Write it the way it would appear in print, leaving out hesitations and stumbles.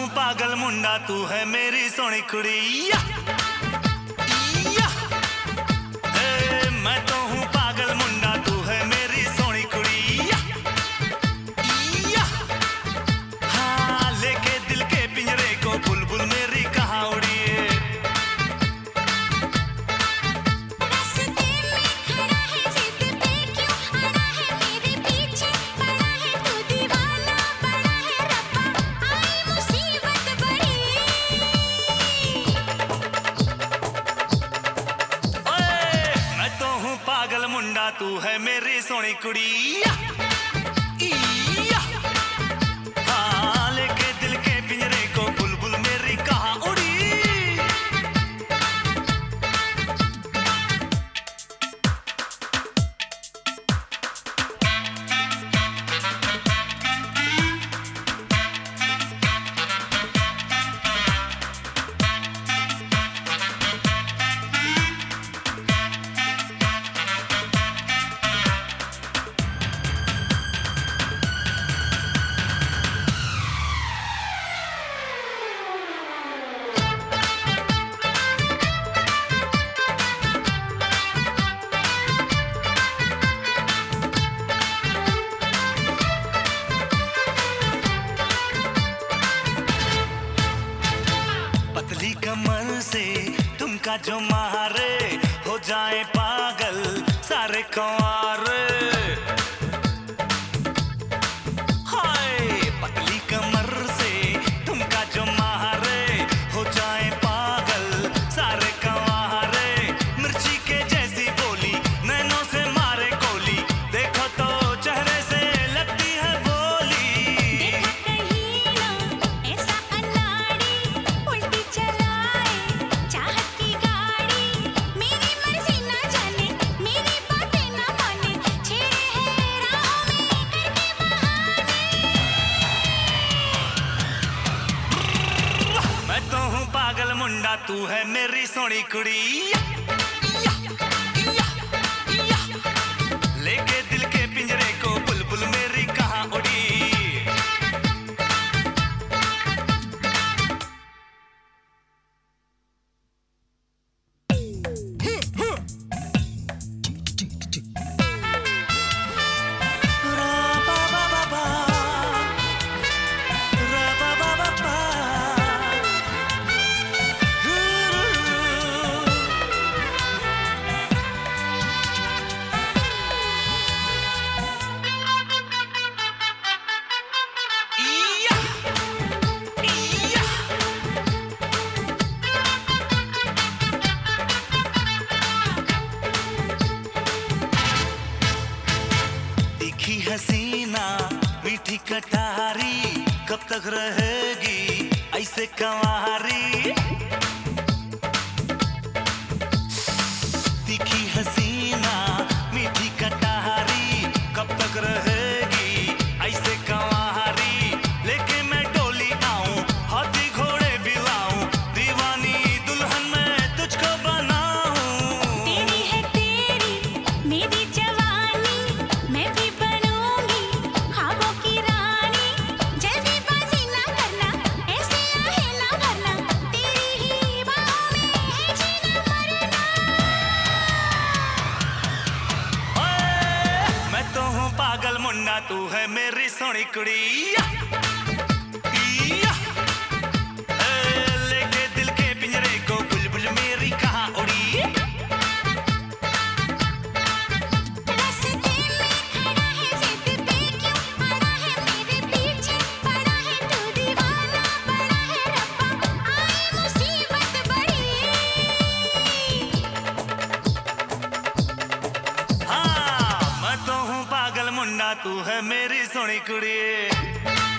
हूँ पागल मुंडा, तू है मेरी सोनी कुड़ी। मैं तो हूँ पागल मुंडा, तू है मेरी सोनी कुड़ी। हाँ, लेके दिल के पिंजरे को बुलबुल मेरी कहाँ उड़ी। पागल मुंडा, तू है मेरी सोनी कुड़ी। हाँ, लेके दिल के पिंजरे को बुलबुल मेरी कहाँ उड़ी। पतली कमर से तुमका जो मारे, हो जाए पागल सारे कंवारे। हाय, पतली कमर से तुमका जो मारे, हो जाए पागल सारे कंवारे। मिर्ची के जैसी बोली, नैनों से मारे गोली, देखो तो चेहरे से लगती है बोली। पागल मुंडा, तू है मेरी सोनी कुड़ी। लेके दिल के पिंजरे को बुलबुल मेरी कहाँ उड़ी। तीखी हसीना मीठी कटारी, कब तक रहेगी ऐसे कंवारी। तीखी हसीना मीठी कटारी, कब तक रहेगी ऐसे कंवारी। लेके मैं डोली आऊं, हाथी घोड़े भी लाऊं, दीवानी दुल्हन मैं तुझको बनाऊं। तेरी है तेरी मेरी जवानी, मैं भी बनूंगी ख्वाबों की रानी। जल्दीबाजी ना करना, ऐसे आहे ना भरना, तेरी ही बाहों में है जीना मरना। मैं तो हूँ पागल मुंडा, तू है मेरी सोनी कुड़ी। लेके दिल के पिंजरे को बुलबुल मेरी कहाँ उड़ी। रास्ते में खड़ा है, जिद पे क्यों अड़ा है, मेरे पीछे पड़ा है, तू दीवाना बड़ा है। रब्बा आए मुसीबत बड़ी। हाँ, मैं तो हूँ पागल मुंडा, तू है मेरी सोनी कुड़ी।